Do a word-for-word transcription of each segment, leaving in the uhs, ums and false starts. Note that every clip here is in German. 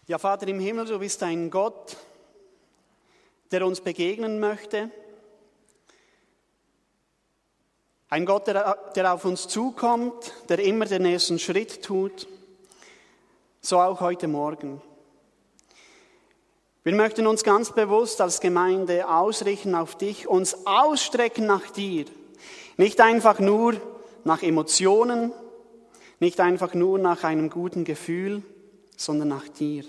Ja, Vater im Himmel, du bist ein Gott, der uns begegnen möchte. Ein Gott, der, der auf uns zukommt, der immer den nächsten Schritt tut. So auch heute Morgen. Wir möchten uns ganz bewusst als Gemeinde ausrichten auf dich, uns ausstrecken nach dir. Nicht einfach nur nach Emotionen, nicht einfach nur nach einem guten Gefühl, sondern nach dir.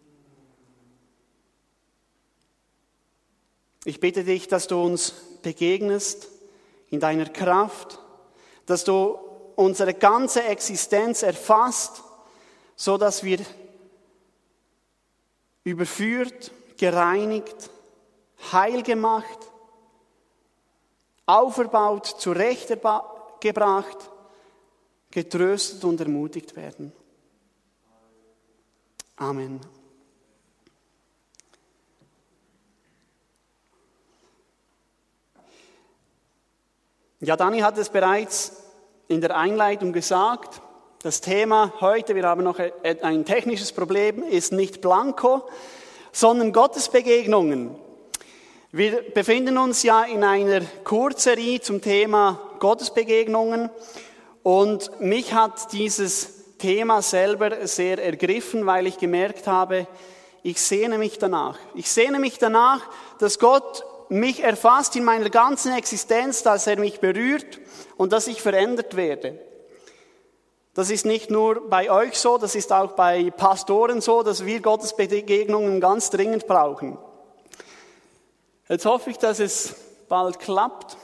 Ich bitte dich, dass du uns begegnest in deiner Kraft, dass du unsere ganze Existenz erfasst, so dass wir überführt, gereinigt, heil gemacht, auferbaut, zurechtgebracht, getröstet und ermutigt werden. Amen. Ja, Dani hat es bereits in der Einleitung gesagt. Das Thema heute, wir haben noch ein technisches Problem, ist nicht Blanko, sondern Gottesbegegnungen. Wir befinden uns ja in einer Kurzserie zum Thema Gottesbegegnungen und mich hat dieses Thema selber sehr ergriffen, weil ich gemerkt habe, ich sehne mich danach. Ich sehne mich danach, dass Gott mich erfasst in meiner ganzen Existenz, dass er mich berührt und dass ich verändert werde. Das ist nicht nur bei euch so, das ist auch bei Pastoren so, dass wir Gottes Begegnungen ganz dringend brauchen. Jetzt hoffe ich, dass es bald klappt.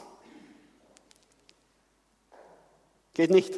Geht nicht.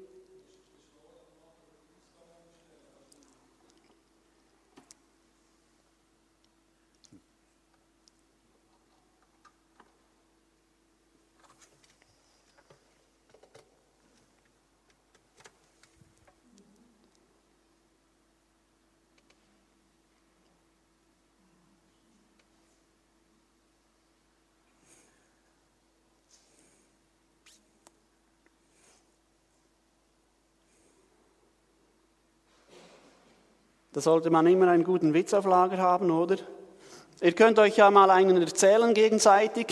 Da sollte man immer einen guten Witz auf Lager haben, oder? Ihr könnt euch ja mal einen erzählen gegenseitig,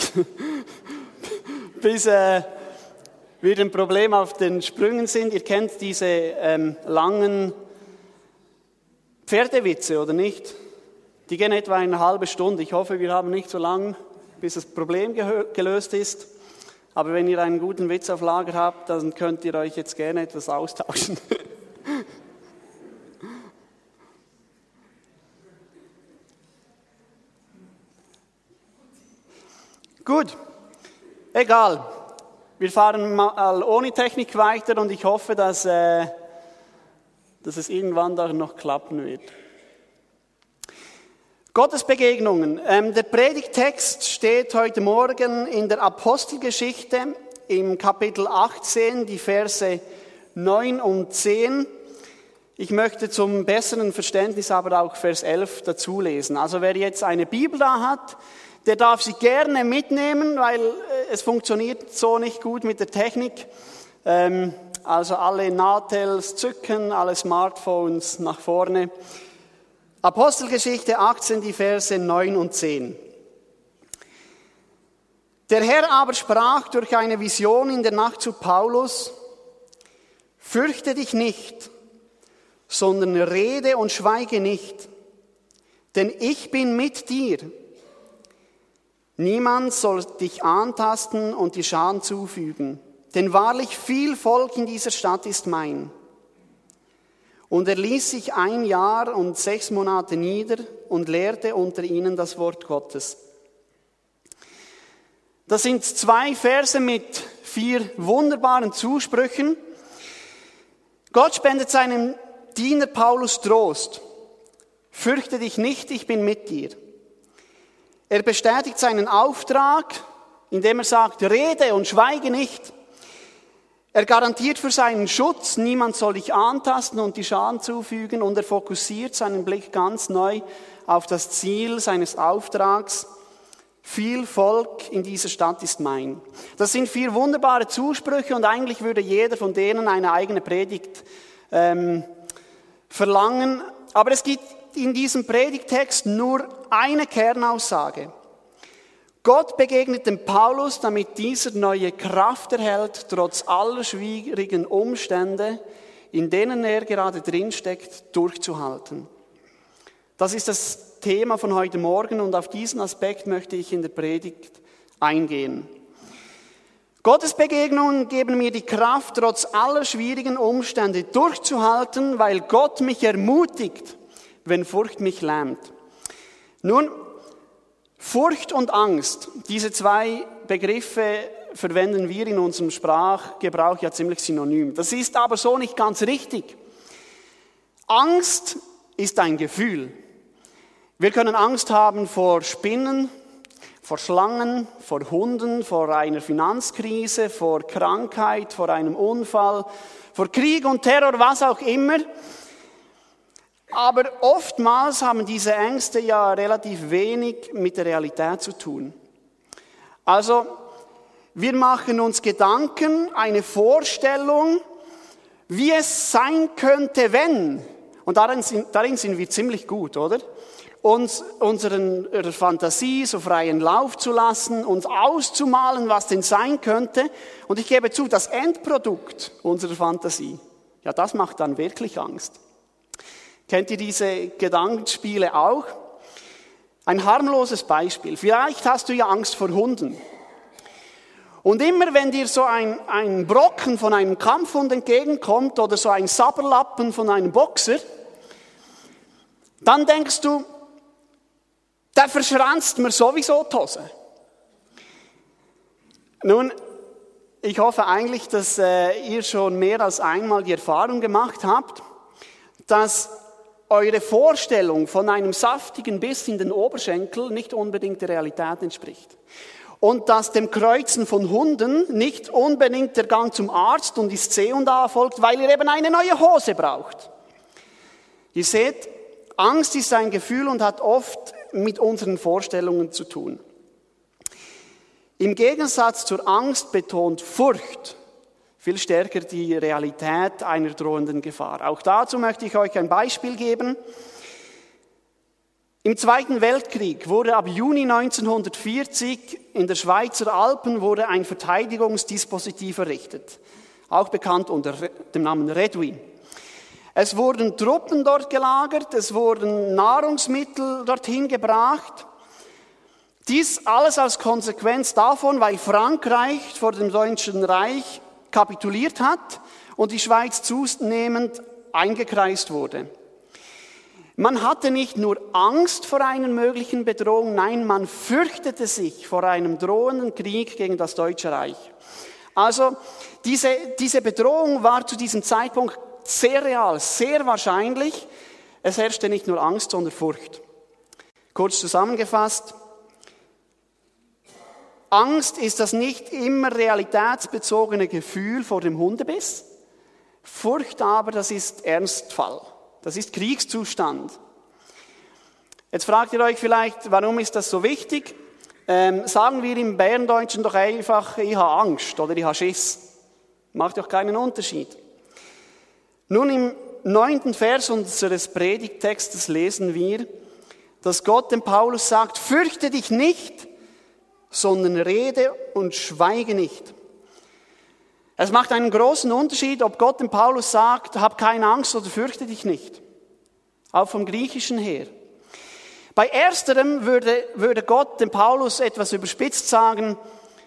bis äh, wir ein Problem auf den Sprüngen sind. Ihr kennt diese ähm, langen Pferdewitze, oder nicht? Die gehen etwa eine halbe Stunde. Ich hoffe, wir haben nicht so lange, bis das Problem gehö- gelöst ist. Aber wenn ihr einen guten Witz auf Lager habt, dann könnt ihr euch jetzt gerne etwas austauschen. Gut, egal. Wir fahren mal ohne Technik weiter und ich hoffe, dass, äh, dass es irgendwann da noch klappen wird. Gottesbegegnungen. Ähm, der Predigttext steht heute Morgen in der Apostelgeschichte im Kapitel achtzehn, die Verse neun und zehn. Ich möchte zum besseren Verständnis aber auch Vers elf dazu lesen. Also wer jetzt eine Bibel da hat, der darf sie gerne mitnehmen, weil es funktioniert so nicht gut mit der Technik. Ähm, also alle Natels zücken, alle Smartphones nach vorne. Apostelgeschichte achtzehn, die Verse neun und zehn. Der Herr aber sprach durch eine Vision in der Nacht zu Paulus: Fürchte dich nicht, sondern rede und schweige nicht, denn ich bin mit dir. Niemand soll dich antasten und dir Schaden zufügen, denn wahrlich viel Volk in dieser Stadt ist mein. Und er ließ sich ein Jahr und sechs Monate nieder und lehrte unter ihnen das Wort Gottes. Das sind zwei Verse mit vier wunderbaren Zusprüchen. Gott spendet seinem Diener Paulus Trost. Fürchte dich nicht, ich bin mit dir. Er bestätigt seinen Auftrag, indem er sagt, rede und schweige nicht. Er garantiert für seinen Schutz, niemand soll dich antasten und dir Schaden zufügen, und er fokussiert seinen Blick ganz neu auf das Ziel seines Auftrags. Viel Volk in dieser Stadt ist mein. Das sind vier wunderbare Zusprüche und eigentlich würde jeder von denen eine eigene Predigt ähm, verlangen. Aber es gibt in diesem Predigtext nur eine Kernaussage. Gott begegnet dem Paulus, damit dieser neue Kraft erhält, trotz aller schwierigen Umstände, in denen er gerade drinsteckt, durchzuhalten. Das ist das Thema von heute Morgen und auf diesen Aspekt möchte ich in der Predigt eingehen. Gottes Begegnungen geben mir die Kraft, trotz aller schwierigen Umstände durchzuhalten, weil Gott mich ermutigt, wenn Furcht mich lähmt. Nun, Furcht und Angst, diese zwei Begriffe verwenden wir in unserem Sprachgebrauch ja ziemlich synonym. Das ist aber so nicht ganz richtig. Angst ist ein Gefühl. Wir können Angst haben vor Spinnen, vor Schlangen, vor Hunden, vor einer Finanzkrise, vor Krankheit, vor einem Unfall, vor Krieg und Terror, was auch immer. Aber oftmals haben diese Ängste ja relativ wenig mit der Realität zu tun. Also, wir machen uns Gedanken, eine Vorstellung, wie es sein könnte, wenn. Und darin sind, darin sind wir ziemlich gut, oder? Uns unseren Fantasie so freien Lauf zu lassen, uns auszumalen, was denn sein könnte. Und ich gebe zu, das Endprodukt unserer Fantasie, ja, das macht dann wirklich Angst. Kennt ihr diese Gedankenspiele auch? Ein harmloses Beispiel. Vielleicht hast du ja Angst vor Hunden. Und immer wenn dir so ein, ein Brocken von einem Kampfhund entgegenkommt oder so ein Sabberlappen von einem Boxer, dann denkst du, der verschranzt mir sowieso die Hose. Nun, ich hoffe eigentlich, dass äh, ihr schon mehr als einmal die Erfahrung gemacht habt, dass eure Vorstellung von einem saftigen Biss in den Oberschenkel nicht unbedingt der Realität entspricht. Und dass dem Kreuzen von Hunden nicht unbedingt der Gang zum Arzt und ins C und A folgt, weil ihr eben eine neue Hose braucht. Ihr seht, Angst ist ein Gefühl und hat oft mit unseren Vorstellungen zu tun. Im Gegensatz zur Angst betont Furcht viel stärker die Realität einer drohenden Gefahr. Auch dazu möchte ich euch ein Beispiel geben. Im Zweiten Weltkrieg wurde ab Juni neunzehnhundertvierzig in der Schweizer Alpen wurde ein Verteidigungsdispositiv errichtet, auch bekannt unter dem Namen Redwin. Es wurden Truppen dort gelagert, es wurden Nahrungsmittel dorthin gebracht. Dies alles als Konsequenz davon, weil Frankreich vor dem Deutschen Reich kapituliert hat und die Schweiz zunehmend eingekreist wurde. Man hatte nicht nur Angst vor einer möglichen Bedrohung, nein, man fürchtete sich vor einem drohenden Krieg gegen das Deutsche Reich. Also diese, diese Bedrohung war zu diesem Zeitpunkt sehr real, sehr wahrscheinlich. Es herrschte nicht nur Angst, sondern Furcht. Kurz zusammengefasst, Angst ist das nicht immer realitätsbezogene Gefühl vor dem Hundebiss. Furcht aber, das ist Ernstfall. Das ist Kriegszustand. Jetzt fragt ihr euch vielleicht, warum ist das so wichtig? Ähm, sagen wir im Bärendeutschen doch einfach, ich habe Angst oder ich habe Schiss. Macht doch keinen Unterschied. Nun, im neunten Vers unseres Predigttextes lesen wir, dass Gott dem Paulus sagt, fürchte dich nicht, sondern rede und schweige nicht. Es macht einen großen Unterschied, ob Gott dem Paulus sagt, hab keine Angst oder fürchte dich nicht. Auch vom Griechischen her. Bei ersterem würde, würde Gott dem Paulus etwas überspitzt sagen,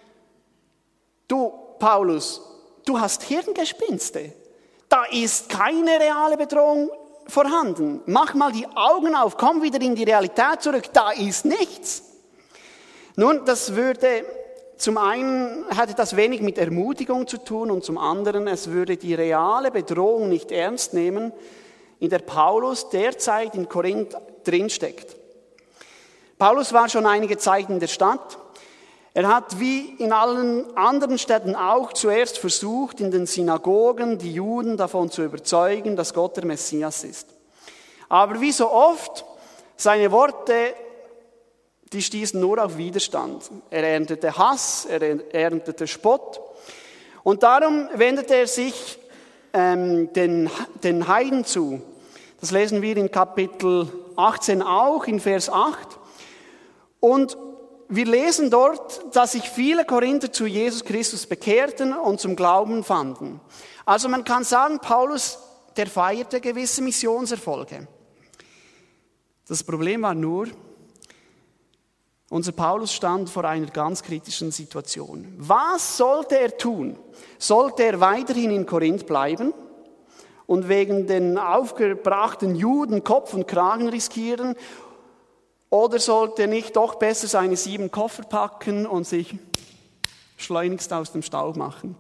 du Paulus, du hast Hirngespinste. Da ist keine reale Bedrohung vorhanden. Mach mal die Augen auf, komm wieder in die Realität zurück, da ist nichts. Nun, das würde, zum einen hätte das wenig mit Ermutigung zu tun und zum anderen, es würde die reale Bedrohung nicht ernst nehmen, in der Paulus derzeit in Korinth drinsteckt. Paulus war schon einige Zeit in der Stadt. Er hat wie in allen anderen Städten auch zuerst versucht, in den Synagogen die Juden davon zu überzeugen, dass Gott der Messias ist. Aber wie so oft, seine Worte, die stießen nur auf Widerstand. Er erntete Hass, er erntete Spott. Und darum wendete er sich ähm, den, den Heiden zu. Das lesen wir in Kapitel achtzehn auch, in Vers acht. Und wir lesen dort, dass sich viele Korinther zu Jesus Christus bekehrten und zum Glauben fanden. Also man kann sagen, Paulus, der feierte gewisse Missionserfolge. Das Problem war nur, unser Paulus stand vor einer ganz kritischen Situation. Was sollte er tun? Sollte er weiterhin in Korinth bleiben und wegen den aufgebrachten Juden Kopf und Kragen riskieren? Oder sollte er nicht doch besser seine sieben Koffer packen und sich schleunigst aus dem Staub machen?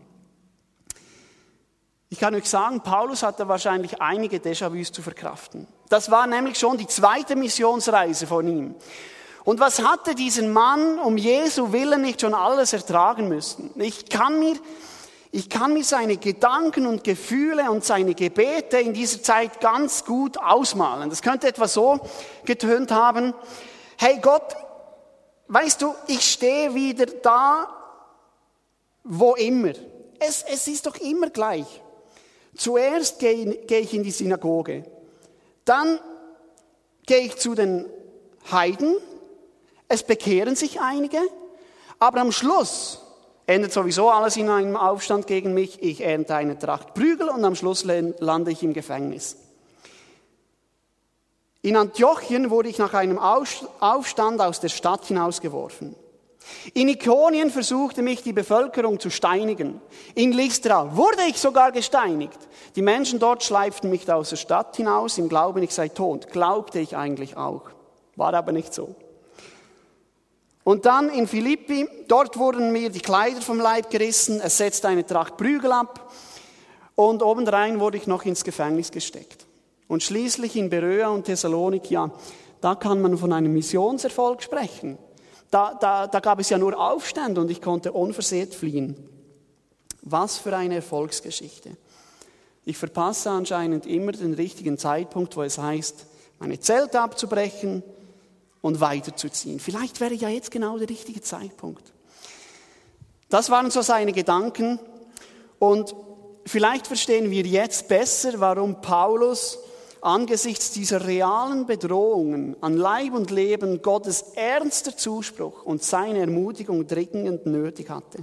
Ich kann euch sagen, Paulus hatte wahrscheinlich einige Déjà-vus zu verkraften. Das war nämlich schon die zweite Missionsreise von ihm. Und was hatte diesen Mann um Jesu Willen nicht schon alles ertragen müssen? Ich kann mir, ich kann mir seine Gedanken und Gefühle und seine Gebete in dieser Zeit ganz gut ausmalen. Das könnte etwa so getönt haben: Hey Gott, weißt du, ich stehe wieder da, wo immer. Es, es ist doch immer gleich. Zuerst gehe, gehe ich in die Synagoge, dann gehe ich zu den Heiden. Es bekehren sich einige, aber am Schluss endet sowieso alles in einem Aufstand gegen mich. Ich ernte eine Tracht Prügel und am Schluss lande ich im Gefängnis. In Antiochien wurde ich nach einem Aufstand aus der Stadt hinausgeworfen. In Ikonien versuchte mich die Bevölkerung zu steinigen. In Lystra wurde ich sogar gesteinigt. Die Menschen dort schleiften mich aus der Stadt hinaus im Glauben, ich sei tot. Glaubte ich eigentlich auch. War aber nicht so. Und dann in Philippi, dort wurden mir die Kleider vom Leib gerissen, es setzte eine Tracht Prügel ab und obendrein wurde ich noch ins Gefängnis gesteckt. Und schließlich in Beröa und Thessalonik, ja, da kann man von einem Missionserfolg sprechen. Da, da, da gab es ja nur Aufstände und ich konnte unversehrt fliehen. Was für eine Erfolgsgeschichte. Ich verpasse anscheinend immer den richtigen Zeitpunkt, wo es heißt, meine Zelte abzubrechen und weiterzuziehen. Vielleicht wäre ja jetzt genau der richtige Zeitpunkt. Das waren so seine Gedanken und vielleicht verstehen wir jetzt besser, warum Paulus angesichts dieser realen Bedrohungen an Leib und Leben Gottes ernster Zuspruch und seine Ermutigung dringend nötig hatte.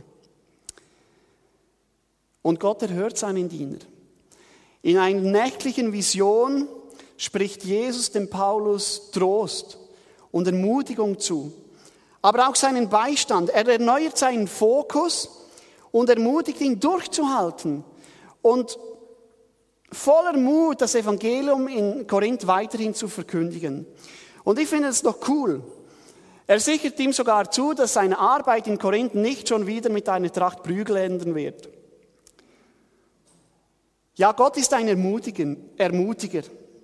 Und Gott erhört seinen Diener. In einer nächtlichen Vision spricht Jesus dem Paulus Trost und Ermutigung zu, aber auch seinen Beistand. Er erneuert seinen Fokus und ermutigt ihn durchzuhalten und voller Mut das Evangelium in Korinth weiterhin zu verkündigen. Und ich finde es doch cool. Er sichert ihm sogar zu, dass seine Arbeit in Korinth nicht schon wieder mit einer Tracht Prügel enden wird. Ja, Gott ist ein Ermutiger. Ermutiger.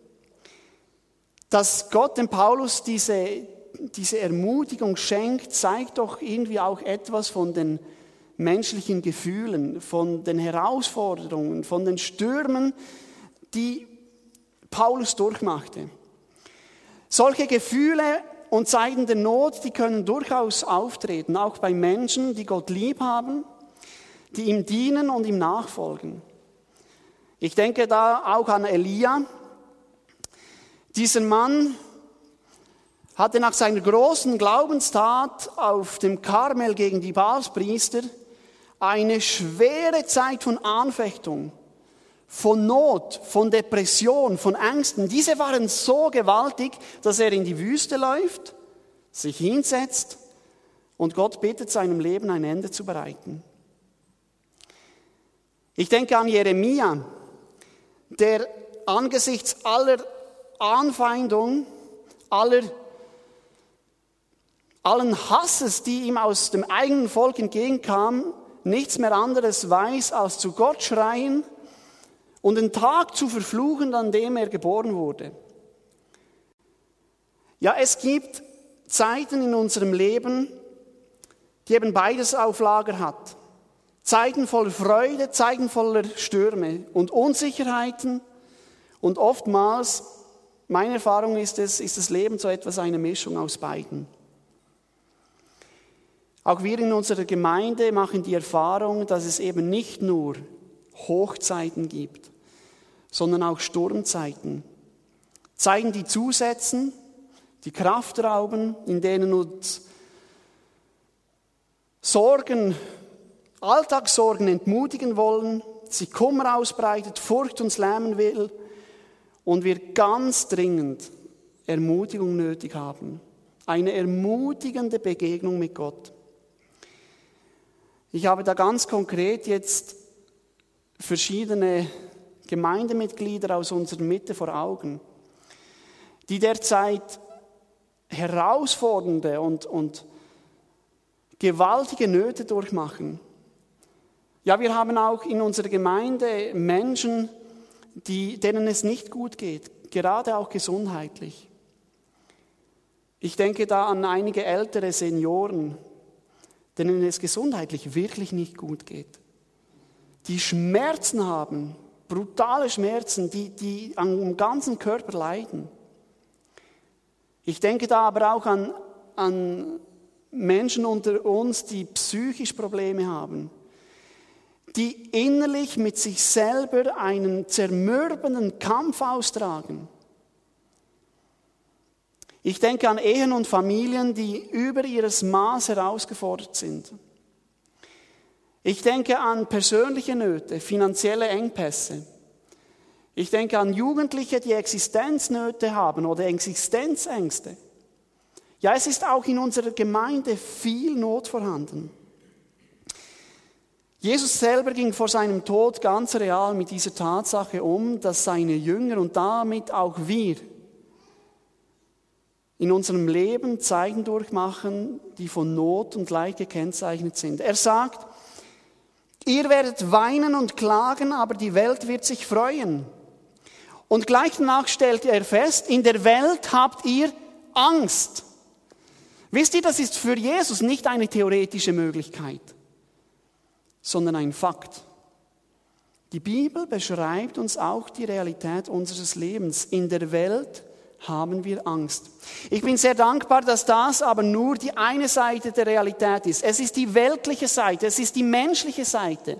Dass Gott dem Paulus diese, diese Ermutigung schenkt, zeigt doch irgendwie auch etwas von den menschlichen Gefühlen, von den Herausforderungen, von den Stürmen, die Paulus durchmachte. Solche Gefühle und Zeiten der Not, die können durchaus auftreten, auch bei Menschen, die Gott lieb haben, die ihm dienen und ihm nachfolgen. Ich denke da auch an Elia. Dieser Mann hatte nach seiner großen Glaubenstat auf dem Karmel gegen die Baalspriester eine schwere Zeit von Anfechtung, von Not, von Depression, von Ängsten. Diese waren so gewaltig, dass er in die Wüste läuft, sich hinsetzt und Gott bittet, seinem Leben ein Ende zu bereiten. Ich denke an Jeremia, der angesichts aller Anfeindung, aller, allen Hasses, die ihm aus dem eigenen Volk entgegenkam, nichts mehr anderes weiß, als zu Gott schreien und den Tag zu verfluchen, an dem er geboren wurde. Ja, es gibt Zeiten in unserem Leben, die eben beides auf Lager hat. Zeiten voller Freude, Zeiten voller Stürme und Unsicherheiten und oftmals, meine Erfahrung ist es, ist das Leben so etwas eine Mischung aus beiden. Auch wir in unserer Gemeinde machen die Erfahrung, dass es eben nicht nur Hochzeiten gibt, sondern auch Sturmzeiten. Zeiten, die zusetzen die Kraft rauben, in denen uns Sorgen, Alltagssorgen entmutigen wollen, sie Kummer ausbreitet, Furcht uns lähmen will und wir ganz dringend Ermutigung nötig haben. Eine ermutigende Begegnung mit Gott. Ich habe da ganz konkret jetzt verschiedene Gemeindemitglieder aus unserer Mitte vor Augen, die derzeit herausfordernde und, und gewaltige Nöte durchmachen. Ja, wir haben auch in unserer Gemeinde Menschen, die, denen es nicht gut geht, gerade auch gesundheitlich. Ich denke da an einige ältere Senioren, denen es gesundheitlich wirklich nicht gut geht. Die Schmerzen haben, brutale Schmerzen, die, die am ganzen Körper leiden. Ich denke da aber auch an, an Menschen unter uns, die psychisch Probleme haben, die innerlich mit sich selber einen zermürbenden Kampf austragen. Ich denke an Ehen und Familien, die über ihres Maß herausgefordert sind. Ich denke an persönliche Nöte, finanzielle Engpässe. Ich denke an Jugendliche, die Existenznöte haben oder Existenzängste. Ja, es ist auch in unserer Gemeinde viel Not vorhanden. Jesus selber ging vor seinem Tod ganz real mit dieser Tatsache um, dass seine Jünger und damit auch wir in unserem Leben Zeiten durchmachen, die von Not und Leid gekennzeichnet sind. Er sagt, ihr werdet weinen und klagen, aber die Welt wird sich freuen. Und gleich danach stellt er fest, in der Welt habt ihr Angst. Wisst ihr, das ist für Jesus nicht eine theoretische Möglichkeit, sondern ein Fakt. Die Bibel beschreibt uns auch die Realität unseres Lebens. In der Welt haben wir Angst. Ich bin sehr dankbar, dass das aber nur die eine Seite der Realität ist. Es ist die weltliche Seite, es ist die menschliche Seite.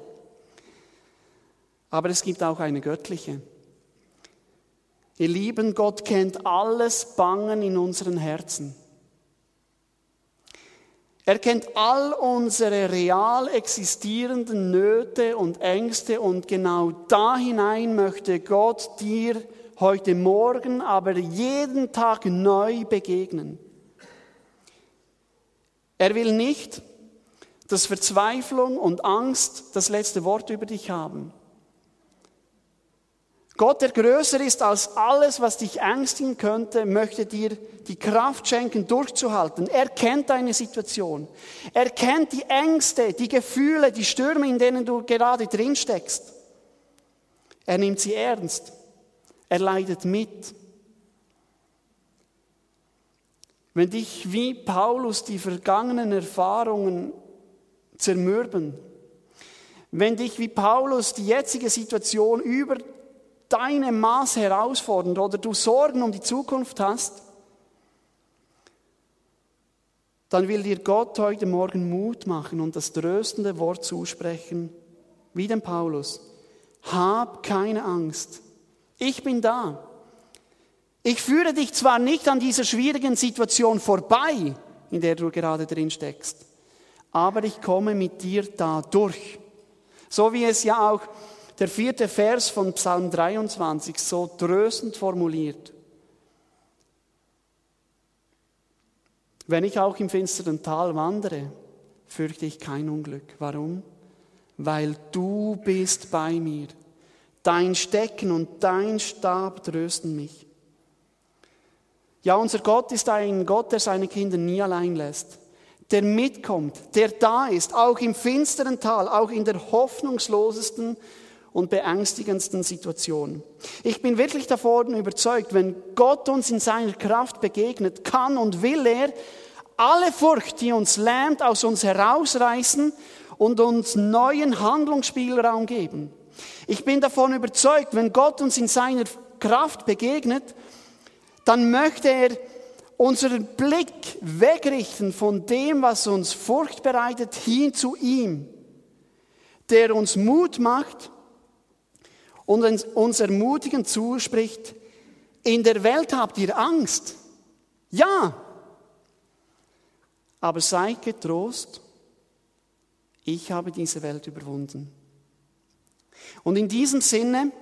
Aber es gibt auch eine göttliche. Ihr Lieben, Gott kennt alles Bangen in unseren Herzen. Er kennt all unsere real existierenden Nöte und Ängste und genau da hinein möchte Gott dir heute Morgen, aber jeden Tag neu begegnen. Er will nicht, dass Verzweiflung und Angst das letzte Wort über dich haben. Gott, der größer ist als alles, was dich ängstigen könnte, möchte dir die Kraft schenken, durchzuhalten. Er kennt deine Situation. Er kennt die Ängste, die Gefühle, die Stürme, in denen du gerade drin steckst. Er nimmt sie ernst. Er leidet mit. Wenn dich wie Paulus die vergangenen Erfahrungen zermürben, wenn dich wie Paulus die jetzige Situation über deine Maß herausfordert oder du Sorgen um die Zukunft hast, dann will dir Gott heute Morgen Mut machen und das tröstende Wort zusprechen, wie dem Paulus. Hab keine Angst. Ich bin da. Ich führe dich zwar nicht an dieser schwierigen Situation vorbei, in der du gerade drin steckst, aber ich komme mit dir da durch. So wie es ja auch der vierte Vers von Psalm dreiundzwanzig so tröstend formuliert. Wenn ich auch im finsteren Tal wandere, fürchte ich kein Unglück. Warum? Weil du bist bei mir. Dein Stecken und dein Stab trösten mich. Ja, unser Gott ist ein Gott, der seine Kinder nie allein lässt. Der mitkommt, der da ist, auch im finsteren Tal, auch in der hoffnungslosesten und beängstigendsten Situation. Ich bin wirklich davon überzeugt, wenn Gott uns in seiner Kraft begegnet, kann und will er alle Furcht, die uns lähmt, aus uns herausreißen und uns neuen Handlungsspielraum geben. Ich bin davon überzeugt, wenn Gott uns in seiner Kraft begegnet, dann möchte er unseren Blick wegrichten von dem, was uns Furcht bereitet, hin zu ihm, der uns Mut macht und uns ermutigend zuspricht, in der Welt habt ihr Angst, Ja, aber seid getrost, ich habe diese Welt überwunden. Und in diesem Sinne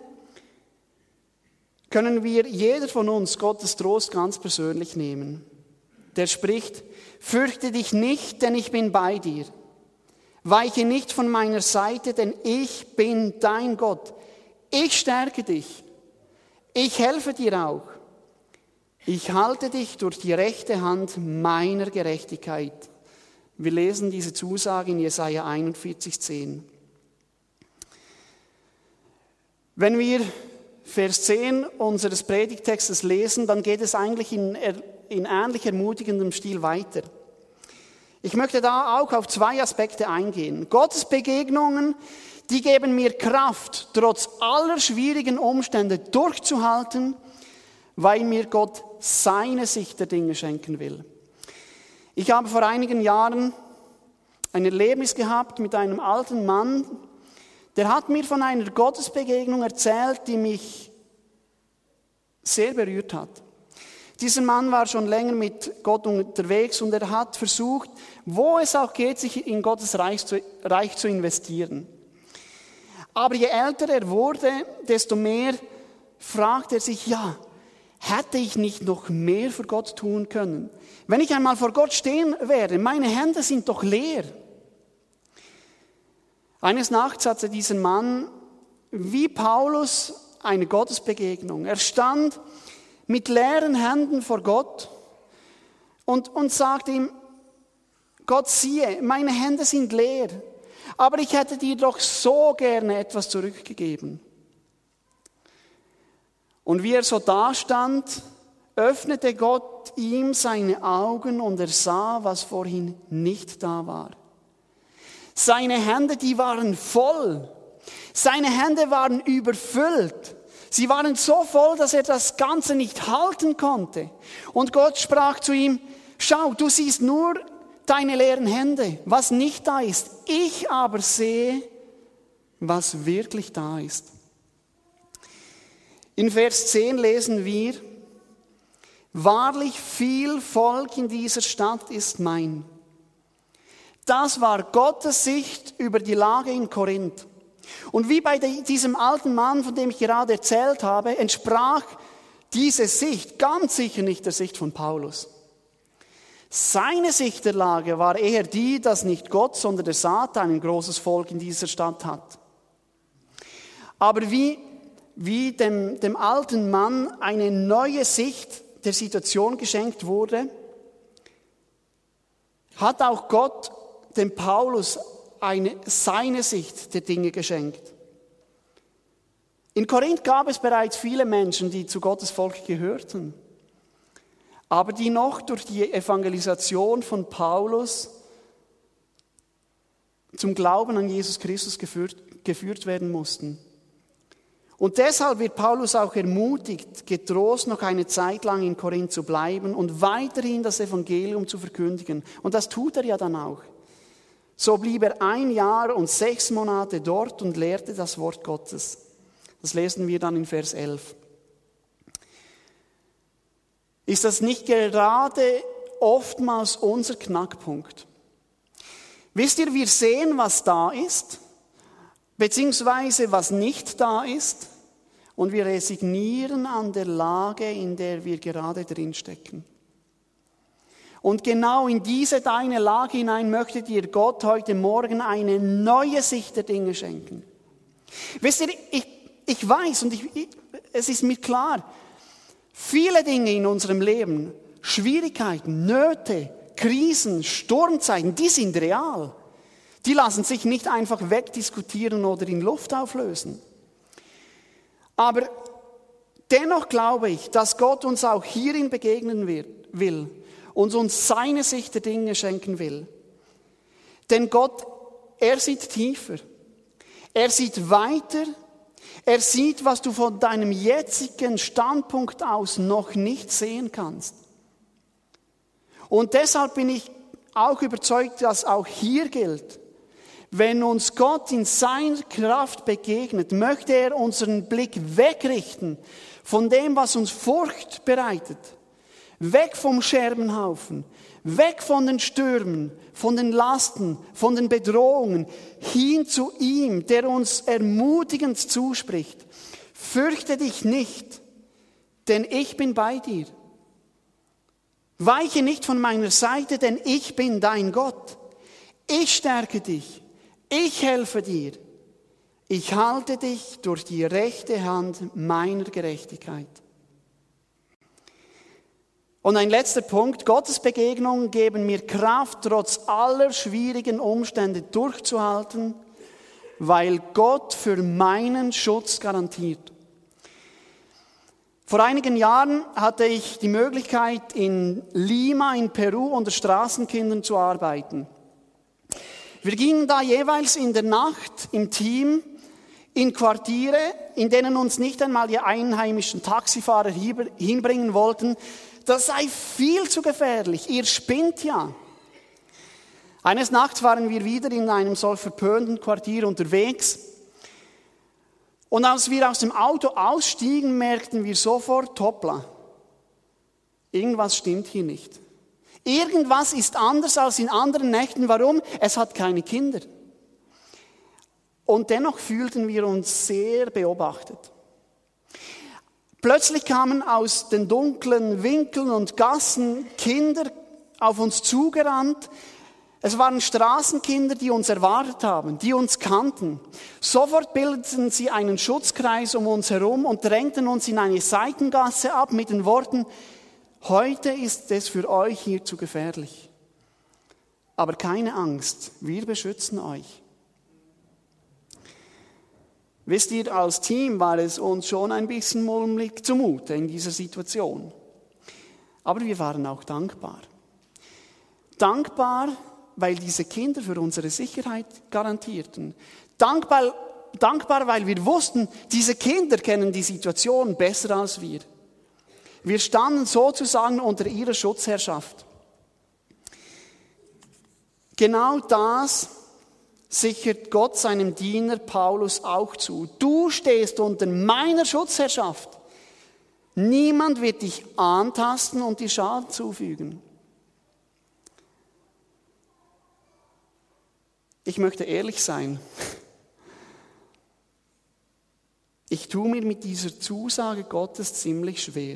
können wir, jeder von uns, Gottes Trost ganz persönlich nehmen. Der spricht, fürchte dich nicht, denn ich bin bei dir. Weiche nicht von meiner Seite, denn ich bin dein Gott. Ich stärke dich. Ich helfe dir auch. Ich halte dich durch die rechte Hand meiner Gerechtigkeit. Wir lesen diese Zusage in Jesaja einundvierzig, zehn. Wenn wir Vers zehn unseres Predigtextes lesen, dann geht es eigentlich in, in ähnlich ermutigendem Stil weiter. Ich möchte da auch auf zwei Aspekte eingehen. Gottes Begegnungen, die geben mir Kraft, trotz aller schwierigen Umstände durchzuhalten, weil mir Gott seine Sicht der Dinge schenken will. Ich habe vor einigen Jahren ein Erlebnis gehabt mit einem alten Mann, der hat mir von einer Gottesbegegnung erzählt, die mich sehr berührt hat. Dieser Mann war schon länger mit Gott unterwegs und er hat versucht, wo es auch geht, sich in Gottes Reich zu, Reich zu investieren. Aber je älter er wurde, desto mehr fragt er sich, ja, hätte ich nicht noch mehr für Gott tun können? Wenn ich einmal vor Gott stehen werde, meine Hände sind doch leer. Eines Nachts hatte dieser Mann, wie Paulus, eine Gottesbegegnung. Er stand mit leeren Händen vor Gott und, und sagte ihm, Gott, siehe, meine Hände sind leer, aber ich hätte dir doch so gerne etwas zurückgegeben. Und wie er so dastand, öffnete Gott ihm seine Augen und er sah, was vorhin nicht da war. Seine Hände, die waren voll. Seine Hände waren überfüllt. Sie waren so voll, dass er das Ganze nicht halten konnte. Und Gott sprach zu ihm, schau, du siehst nur deine leeren Hände, was nicht da ist. Ich aber sehe, was wirklich da ist. In Vers zehn lesen wir, wahrlich viel Volk in dieser Stadt ist mein. Das war Gottes Sicht über die Lage in Korinth. Und wie bei diesem alten Mann, von dem ich gerade erzählt habe, entsprach diese Sicht ganz sicher nicht der Sicht von Paulus. Seine Sicht der Lage war eher die, dass nicht Gott, sondern der Satan ein großes Volk in dieser Stadt hat. Aber wie, wie dem, dem alten Mann eine neue Sicht der Situation geschenkt wurde, hat auch Gott dem Paulus eine, seine Sicht der Dinge geschenkt. In Korinth gab es bereits viele Menschen, die zu Gottes Volk gehörten, aber die noch durch die Evangelisation von Paulus zum Glauben an Jesus Christus geführt, geführt werden mussten. Und deshalb wird Paulus auch ermutigt, getrost noch eine Zeit lang in Korinth zu bleiben und weiterhin das Evangelium zu verkündigen. Und das tut er ja dann auch. So blieb er ein Jahr und sechs Monate dort und lehrte das Wort Gottes. Das lesen wir dann in Vers elf. Ist das nicht gerade oftmals unser Knackpunkt? Wisst ihr, wir sehen, was da ist, beziehungsweise was nicht da ist, und wir resignieren an der Lage, in der wir gerade drinstecken. Und genau in diese deine Lage hinein möchte dir Gott heute Morgen eine neue Sicht der Dinge schenken. Wisst ihr, ich, ich weiß und ich, ich, es ist mir klar, viele Dinge in unserem Leben, Schwierigkeiten, Nöte, Krisen, Sturmzeiten, die sind real. Die lassen sich nicht einfach wegdiskutieren oder in Luft auflösen. Aber dennoch glaube ich, dass Gott uns auch hierin begegnen wird, will und uns seine Sicht der Dinge schenken will. Denn Gott, er sieht tiefer, er sieht weiter, er sieht, was du von deinem jetzigen Standpunkt aus noch nicht sehen kannst. Und deshalb bin ich auch überzeugt, dass auch hier gilt, wenn uns Gott in seiner Kraft begegnet, möchte er unseren Blick wegrichten von dem, was uns Furcht bereitet, Weg vom Scherbenhaufen, weg von den Stürmen, von den Lasten, von den Bedrohungen, hin zu ihm, der uns ermutigend zuspricht. Fürchte dich nicht, denn ich bin bei dir. Weiche nicht von meiner Seite, denn ich bin dein Gott. Ich stärke dich, ich helfe dir. Ich halte dich durch die rechte Hand meiner Gerechtigkeit. Und ein letzter Punkt, Gottes Begegnungen geben mir Kraft, trotz aller schwierigen Umstände durchzuhalten, weil Gott für meinen Schutz garantiert. Vor einigen Jahren hatte ich die Möglichkeit, in Lima in Peru unter Straßenkindern zu arbeiten. Wir gingen da jeweils in der Nacht im Team in Quartiere, in denen uns nicht einmal die einheimischen Taxifahrer hinbringen wollten. Das sei viel zu gefährlich, ihr spinnt ja. Eines Nachts waren wir wieder in einem solch verpönten Quartier unterwegs. Und als wir aus dem Auto ausstiegen, merkten wir sofort, hoppla, irgendwas stimmt hier nicht. Irgendwas ist anders als in anderen Nächten. Warum? Es hat keine Kinder. Und dennoch fühlten wir uns sehr beobachtet. Plötzlich kamen aus den dunklen Winkeln und Gassen Kinder auf uns zugerannt. Es waren Straßenkinder, die uns erwartet haben, die uns kannten. Sofort bildeten sie einen Schutzkreis um uns herum und drängten uns in eine Seitengasse ab mit den Worten: Heute ist es für euch hier zu gefährlich. Aber keine Angst, wir beschützen euch. Wisst ihr, als Team war es uns schon ein bisschen mulmig zumute in dieser Situation. Aber wir waren auch dankbar. Dankbar, weil diese Kinder für unsere Sicherheit garantierten. Dankbar, dankbar, weil wir wussten, diese Kinder kennen die Situation besser als wir. Wir standen sozusagen unter ihrer Schutzherrschaft. Genau das sichert Gott seinem Diener Paulus auch zu. Du stehst unter meiner Schutzherrschaft. Niemand wird dich antasten und dir Schaden zufügen. Ich möchte ehrlich sein. Ich tue mir mit dieser Zusage Gottes ziemlich schwer.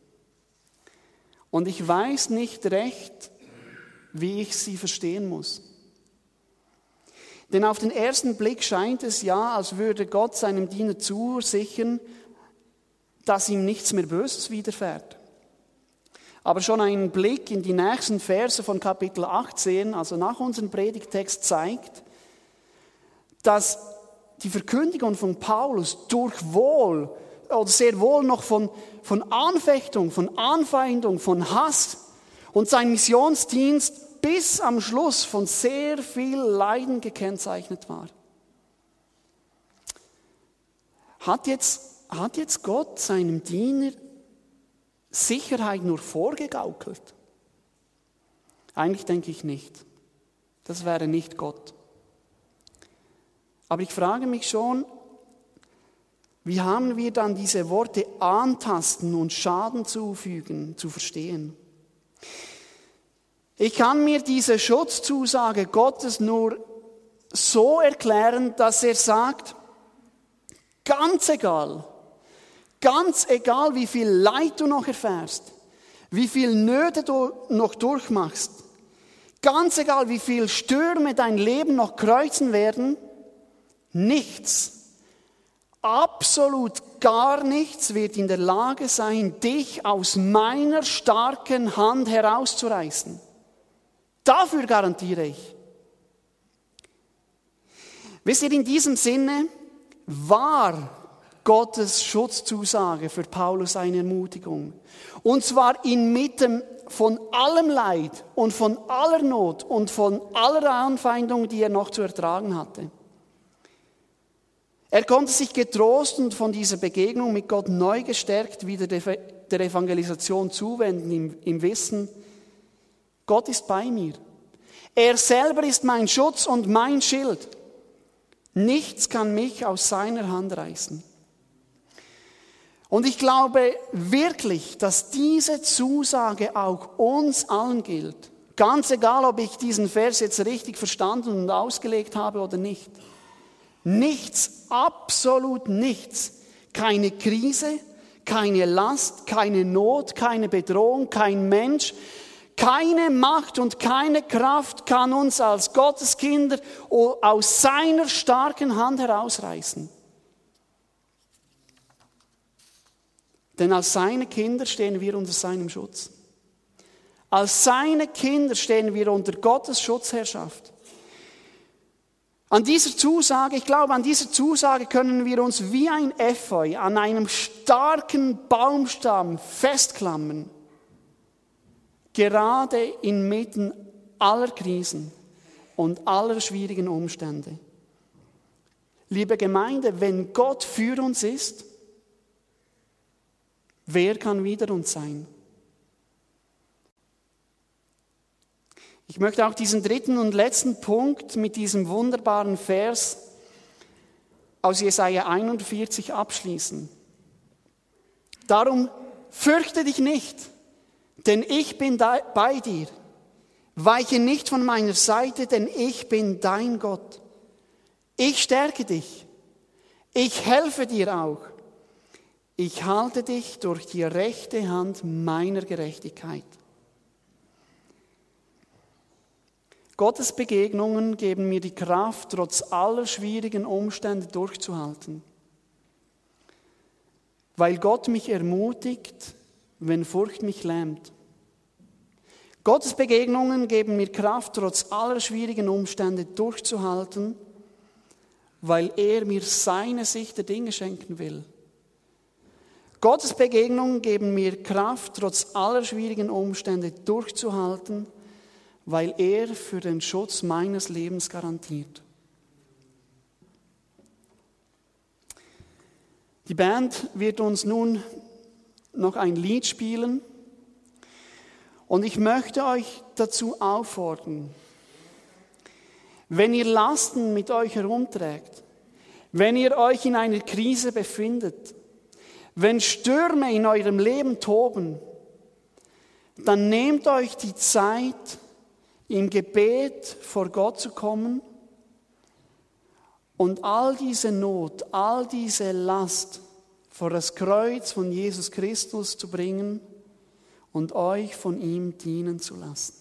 Und ich weiß nicht recht, wie ich sie verstehen muss. Denn auf den ersten Blick scheint es ja, als würde Gott seinem Diener zusichern, dass ihm nichts mehr Böses widerfährt. Aber schon ein Blick in die nächsten Verse von Kapitel achtzehn, also nach unserem Predigtext, zeigt, dass die Verkündigung von Paulus durchwohl oder sehr wohl noch von, von Anfechtung, von Anfeindung, von Hass und sein Missionsdienst bis am Schluss von sehr viel Leiden gekennzeichnet war. Hat jetzt, hat jetzt Gott seinem Diener Sicherheit nur vorgegaukelt? Eigentlich denke ich nicht. Das wäre nicht Gott. Aber ich frage mich schon, wie haben wir dann diese Worte antasten und Schaden zufügen zu verstehen? Ich kann mir diese Schutzzusage Gottes nur so erklären, dass er sagt, ganz egal, ganz egal, wie viel Leid du noch erfährst, wie viel Nöte du noch durchmachst, ganz egal, wie viel Stürme dein Leben noch kreuzen werden, nichts, absolut gar nichts wird in der Lage sein, dich aus meiner starken Hand herauszureißen. Dafür garantiere ich. Wisst ihr, in diesem Sinne war Gottes Schutzzusage für Paulus eine Ermutigung. Und zwar inmitten von allem Leid und von aller Not und von aller Anfeindung, die er noch zu ertragen hatte. Er konnte sich getrost und von dieser Begegnung mit Gott neu gestärkt wieder der Evangelisation zuwenden, im, im Wissen, Gott ist bei mir. Er selber ist mein Schutz und mein Schild. Nichts kann mich aus seiner Hand reißen. Und ich glaube wirklich, dass diese Zusage auch uns allen gilt. Ganz egal, ob ich diesen Vers jetzt richtig verstanden und ausgelegt habe oder nicht. Nichts, absolut nichts. Keine Krise, keine Last, keine Not, keine Bedrohung, kein Mensch, keine Macht und keine Kraft kann uns als Gotteskinder aus seiner starken Hand herausreißen. Denn als seine Kinder stehen wir unter seinem Schutz. Als seine Kinder stehen wir unter Gottes Schutzherrschaft. An dieser Zusage, ich glaube, an dieser Zusage können wir uns wie ein Efeu an einem starken Baumstamm festklammern. Gerade inmitten aller Krisen und aller schwierigen Umstände. Liebe Gemeinde, wenn Gott für uns ist, wer kann wider uns sein? Ich möchte auch diesen dritten und letzten Punkt mit diesem wunderbaren Vers aus Jesaja einundvierzig abschließen. Darum fürchte dich nicht, denn ich bin bei dir. Weiche nicht von meiner Seite, denn ich bin dein Gott. Ich stärke dich. Ich helfe dir auch. Ich halte dich durch die rechte Hand meiner Gerechtigkeit. Gottes Begegnungen geben mir die Kraft, trotz aller schwierigen Umstände durchzuhalten. Weil Gott mich ermutigt, wenn Furcht mich lähmt. Gottes Begegnungen geben mir Kraft, trotz aller schwierigen Umstände durchzuhalten, weil er mir seine Sicht der Dinge schenken will. Gottes Begegnungen geben mir Kraft, trotz aller schwierigen Umstände durchzuhalten, weil er für den Schutz meines Lebens garantiert. Die Band wird uns nun noch ein Lied spielen und ich möchte euch dazu auffordern, wenn ihr Lasten mit euch herumträgt, wenn ihr euch in einer Krise befindet, wenn Stürme in eurem Leben toben, dann nehmt euch die Zeit, im Gebet vor Gott zu kommen und all diese Not, all diese Last vor das Kreuz von Jesus Christus zu bringen und euch von ihm dienen zu lassen.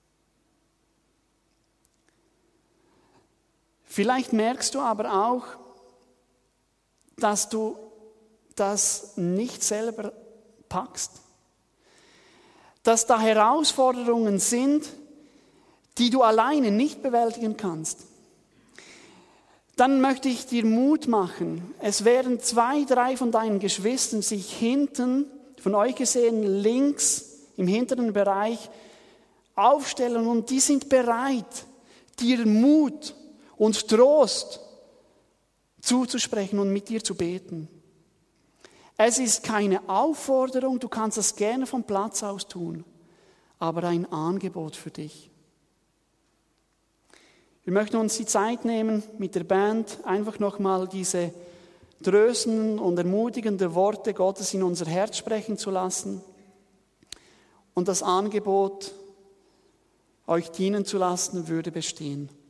Vielleicht merkst du aber auch, dass du das nicht selber packst, dass da Herausforderungen sind, die du alleine nicht bewältigen kannst. Dann möchte ich dir Mut machen. Es werden zwei, drei von deinen Geschwistern sich hinten, von euch gesehen links im hinteren Bereich, aufstellen und die sind bereit, dir Mut und Trost zuzusprechen und mit dir zu beten. Es ist keine Aufforderung, du kannst das gerne vom Platz aus tun, aber ein Angebot für dich. Wir möchten uns die Zeit nehmen, mit der Band einfach nochmal diese tröstenden und ermutigenden Worte Gottes in unser Herz sprechen zu lassen und das Angebot, euch dienen zu lassen, würde bestehen.